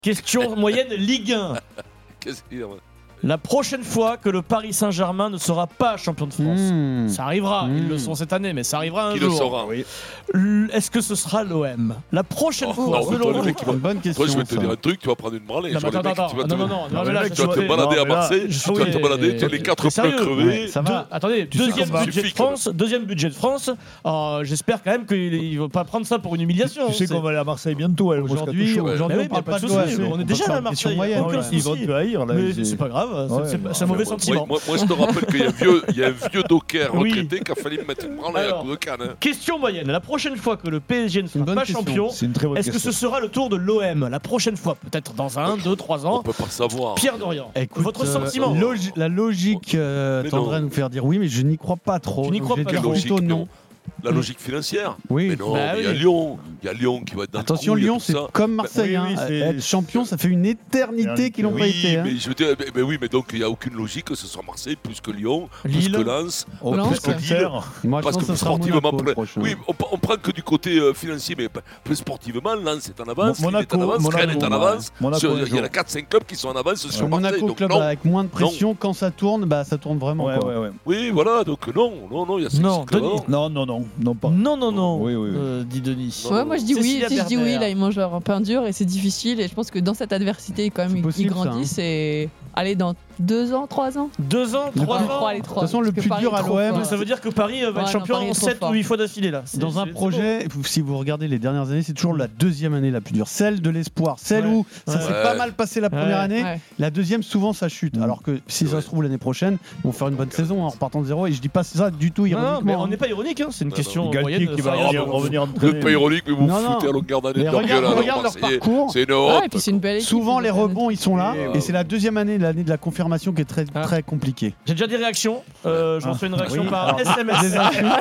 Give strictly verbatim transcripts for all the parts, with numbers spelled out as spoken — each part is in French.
Question moyenne Ligue un. Qu'est-ce qu'il y a, ouais. La prochaine fois que le Paris Saint-Germain ne sera pas champion de France, Mmh. ça arrivera, Mmh. ils le sont cette année, mais ça arrivera un Qui jour. le saura Oui. L- Est-ce que ce sera l'O M? La prochaine Oh, fois, non, selon toi, le vous. mec, il va- Une bonne question. Toi, je vais te ça. dire un truc, tu vas prendre une branlée. Non, Je mais vois attends, le mec, attends, tu vas non, te- non, non, non, mais le là, mec, je tu vas te suis- balader non, à mais là, Marseille, je tu vas suis- te balader, tu as les T'es quatre pneus sérieux? crevés. Ouais, ça va. Deux- attendez, deuxième ça va. budget de Suffit, France, deuxième budget de France. Euh, J'espère quand même qu'il ne va pas prendre ça pour une humiliation. Tu sais C'est- qu'on va aller à Marseille bientôt. Elle, Aujourd'hui, Ouais. aujourd'hui Mais oui, on parle mais pas de pas de l'O M. soucis, on est peut déjà faire à une question Marseille, moyenne. aucun ouais. souci. Ils vont te haïr là. Mais ils- c'est pas grave, c'est- Ouais, c'est bah, c'est un mauvais ouais, sentiment. Moi, moi, moi, je te rappelle qu'il y a un vieux, il y a un vieux docker Oui. retraité qui a fallu me mettre une branlée à Alors, coup de canne. hein. Question moyenne. La prochaine fois que le P S G ne une sera bonne pas question. champion, C'est une très bonne est-ce que question. ce sera le tour de l'O M? La prochaine fois, peut-être dans un, deux, trois On ans. peut pas savoir. Pierre Dorian, Écoute, votre euh, sentiment? logi- La logique euh, Mais tendrait non. à nous faire dire oui, mais je n'y crois pas trop. Tu n'y Donc crois je vais pas dire trop. plutôt Logique, non. non. La logique financière. Oui. Mais non, Bah mais il y a oui. Lyon. Il y a Lyon qui va être dans Attention, le coup, il y a Lyon, tout c'est ça. comme Marseille. oui, hein. oui, c'est- Être champion, ça fait une éternité qu'ils n'ont pas Oui, été. hein. mais je veux dire, mais, mais oui, mais donc il n'y a aucune logique que ce soit Marseille plus que Lyon, Lille. plus que Lens, Oh, plus Lens, que ouais. Lille. Moi, je Parce pense que que ça sera sportivement, Monaco le pre- prochain. oui, on, on prend que du côté euh, financier, mais pas- plus sportivement, Lens est en avance, Mo- Lille est en Monaco, avance, Rennes est en Monaco, avance. Monaco, Sur- un Il y jour. a quatre cinq clubs qui sont en avance sur Marseille. Monaco, Donc club non. avec moins de pression, quand ça tourne, bah, ça tourne vraiment. Ouais, quoi. ouais, ouais. Oui, voilà, donc non, non, non, il y a cinq Non, six clubs. Denis. Non, non, non, non pas. Non, non, non, Oui, oui, oui. euh, dit Denis. Non. Ouais, moi je dis oui. Cécilia Si je dis Berner. oui, là, ils mangent leur pain dur et c'est difficile. Et je pense que dans cette adversité, quand même, C'est ils, possible, ils ça, grandissent. Et allez, dans deux ans, trois ans. Deux ans, Le trois plus- ans. Trois, les De trois. toute façon, le Parce que plus Paris dur est à trop l'O M, fort. Ça veut dire que Paris euh, va Ouais, être non, champion Paris est trop sept fort. ou huit fois d'affilée là. C'est- Dans un c'est- projet, si vous regardez les dernières années, c'est toujours la deuxième année la plus dure. Celle de l'espoir. Celle Ouais. où ça Ouais. s'est Ouais. pas mal passé la première Ouais. année. Ouais. La deuxième, souvent, ça chute. Mm. Alors que si ça Ouais. se trouve l'année prochaine, ils vont faire une bonne saison en repartant de zéro. Et je dis pas ça du tout Non, non, ironiquement. mais on hein. n'est pas ironique, hein, c'est une Non, question Galtier moyenne. qui va sérieuse. revenir, revenir Vous n'êtes pas entraîner. ironique, mais vous Non, vous non. foutez à longueur d'année Mais de leur regarde, gueule à regarde leur Marseillais. parcours. C'est une Ouais, honte. et puis c'est une belle équipe. Souvent, ils les ont fait- rebonds, ils sont là. Oui, Et c'est la deuxième année, l'année de la confirmation, qui est très, Ah. très compliquée. J'ai déjà des réactions. Euh, je reçois une réaction Oui, par alors- S M S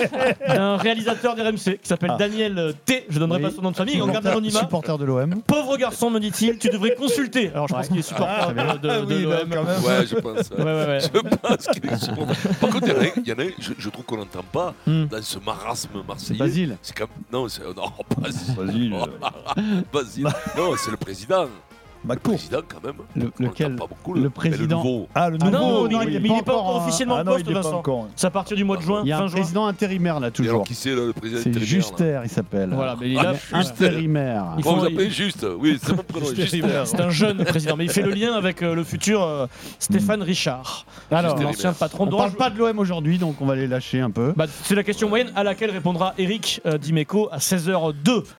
d'un réalisateur d'R M C qui s'appelle Ah. Daniel T. Je donnerai Oui. pas son nom de famille, on garde Supporter- l'anonymat. Supporter de l'O M. Pauvre garçon, me dit-il, tu devrais consulter. Alors je pense Ouais. qu'il est supporter Ah, de, de, de Oui, l'O là, M. quand même. Ouais, je pense. Ouais, ouais, ouais. Je pense qu'il est supporter. Par contre, il y en a, il y en a, je, je trouve qu'on n'entend pas Hmm. dans ce marasme marseillais. Basile. C'est comme non, c'est non, Basile. Basile. Basile. Non, c'est le président. Le Macpo. président quand même. Le- On lequel l'entend pas beaucoup, le mais président. Le nouveau. Ah, le Ah nouveau. non, non, mais il il est n'est pas pas encore, encore hein. officiellement Ah en non, poste, il est pas Vincent. encore. C'est à partir du mois de juin, Il y a fin un juin. président intérimaire là, Et toujours. alors qui c'est là, le président C'est intérimaire, là Juster, il s'appelle. Voilà, mais il Ah, a- Intérimaire. Il Comment faut- vous appelez Juste Oui, c'est mon prénom. Juste Juste. intérimaire. C'est un jeune président, mais il fait le lien avec euh, le futur euh, Stéphane Richard, Alors, Juste l'ancien patron on de parle pas de l'O M aujourd'hui, donc on va les lâcher un peu. Bah, c'est la question moyenne à laquelle répondra Eric euh, Dimeco à seize heures deux.